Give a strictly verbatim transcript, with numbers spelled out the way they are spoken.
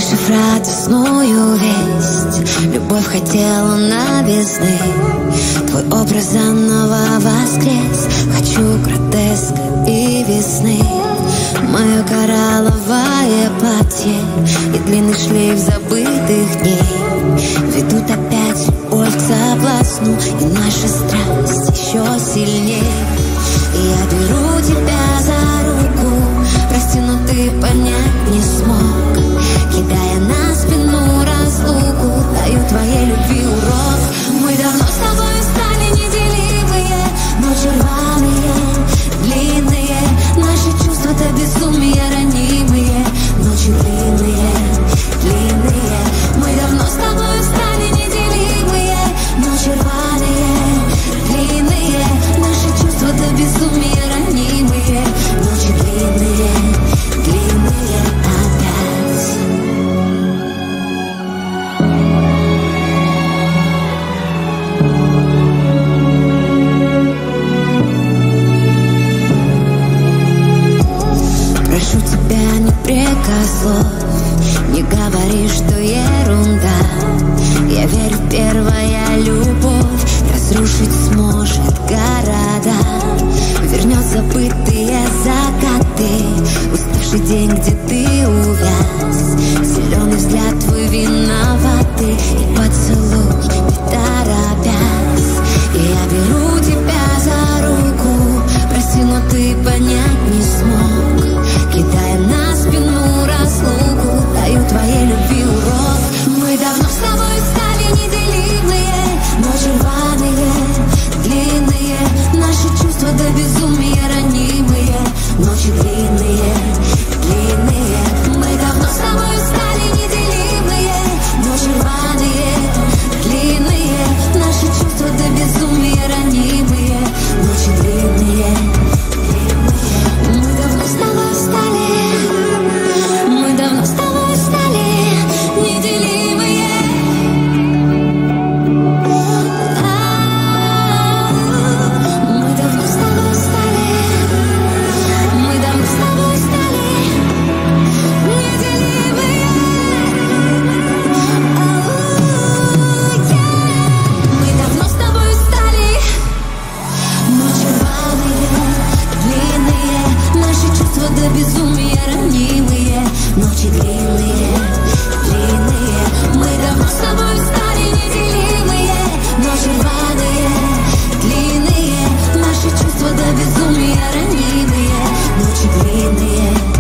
услышав радостную весть, любовь хотела новизны. Твой образ заново воскрес. Хочу гротеска и весны. Мое коралловое платье и длинный шлейф забытых дней ведут опять любовь к соблазну, и наша страсть еще сильней. И я беру тебя за руку, прости, но ты понять не смог, кидая на спину разлуку, даю твоей любви урок. Мы давно с тобой стали неделимые, ночи рваные, длинные, наши чувства до безумия ранимые, ночи длинные, длинные. Мы давно с тобой стали неделимые, ночи рваные, длинные, наши чувства до безумия ранимые, ночи длинные, длинные опять. Прошу тебя, не прикословь, не говори, что ерунда. Я верю, первая любовь разрушить сможет города, вернет забытые закаты, уставший день, где ты увяз, зеленый взгляд твой виноватый и поцелуй не торопясь. И я беру тебя за руку, прости, но ты понять не смог, кидая на спину разлуку, даю твоей любви урок. Мы давно с тобой стали неделимые, ночи рваные, длинные, наши чувства до безумия ранимые, ночи длинные, длинные. Мы давно с тобой стали неделимые, ночи рваные, длинные, наши чувства до безумия ранимые, ночи длинные, длинные. Мы давно с тобой стали, мы давно с тобой стали неделимые. Мы давно с тобой стали, мы давно с тобой стали неделимые. Мы давно с тобой стали ночи рваные, длинные, наши чувства до безумия ранимые, ночи длинные, длинные. Мы давно с тобой стали неделимые, ночи рваные, длинные, наши чувства до безумия ранимые, ночи длинные.